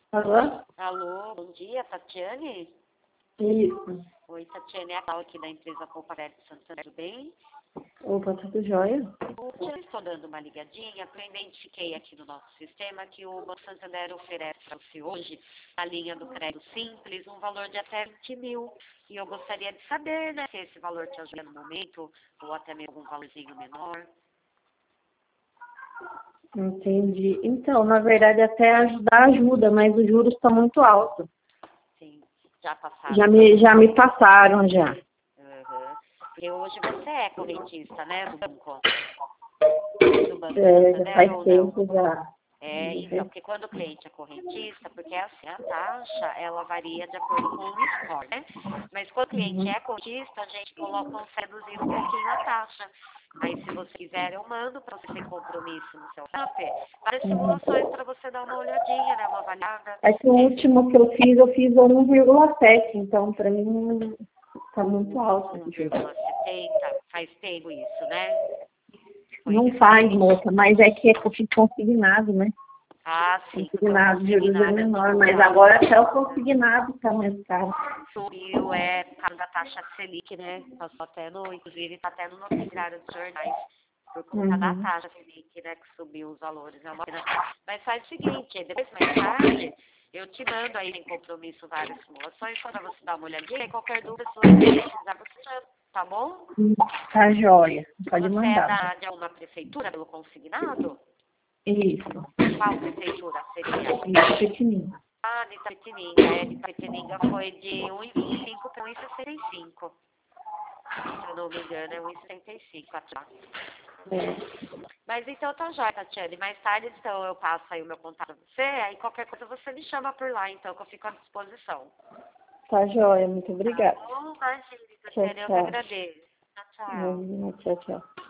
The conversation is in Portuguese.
Alô? Alô, bom dia, Tatiane? Isso. Oi, Tatiane, é a Paula aqui da empresa Comparelli de Santana, tudo bem? Opa, tudo jóia? Eu estou dando uma ligadinha, porque eu identifiquei aqui no nosso sistema que o Banco Santander oferece para você hoje, na linha do crédito simples, um valor de até 20 mil. E eu gostaria de saber, né, se esse valor te ajuda no momento, ou até mesmo um valorzinho menor. Entendi. Então, na verdade, até ajuda, mas os juros estão muito altos. Sim, já passaram. Já me passaram, já. Uhum. Porque hoje você é correntista, né, do banco? Do Banco Já Santander faz ou não? tempo já. Então, porque quando o cliente é correntista, porque assim, a taxa, ela varia de acordo com o score, né? Mas quando o cliente Uhum. é correntista, a gente consegue reduzir um pouquinho a taxa. Aí, se você quiser, eu mando para você sem compromisso no seu WhatsApp, várias Uhum. simulações para você dar uma olhadinha, né? Uma avaliada. É que o último que eu fiz a 1,7, então para mim está muito alto. 1,70, faz tempo isso, né? Foi Não faz, recente. moça, mas é que eu fiz consignado, né? Ah, sim, porque o Consignado, juros é consignado é menor, muito mas caro. agora até o consignado está mais caro. Subiu, por causa da taxa Selic, né? Passou até inclusive está até no noticiário dos jornais, por conta da Uhum. taxa Selic, né? Que subiu os valores. É uma pena. Mas faz o seguinte, depois mais tarde, eu te mando aí em compromisso várias simulações, só para você dar uma olhadinha, e qualquer dúvida, se você precisar, você chama, tá bom? Tá joia. Pode Você é mandar. de alguma prefeitura pelo consignado? Isso. Qual prefeitura seria? Isso, pequenininho. Ah, de Itapetininga. De Itapetininga foi de 1,25 para 1,65. Se eu não me engano, é 1,65 atrás. É. Mas então tá já, Tatiane. Mais tarde, então, eu passo aí o meu contato pra você. Aí qualquer coisa você me chama por lá, então, que eu fico à disposição. Tá joia. Muito Tá obrigada. bom? Imagina, Tchau, Tatiane, eu que tchau. agradeço. Tchau, tchau. Imagina, tchau, tchau.